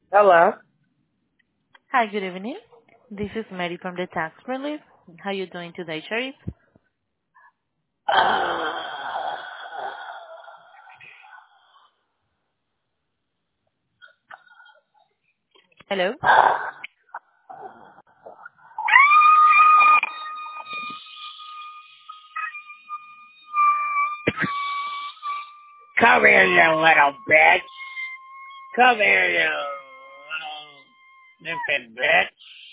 Hello. Hi, good evening. This is Mary from the Tax Relief. How you doing today, Sheriff? Hello? Come here, you little bitch. Come here, you little sniffing bitch.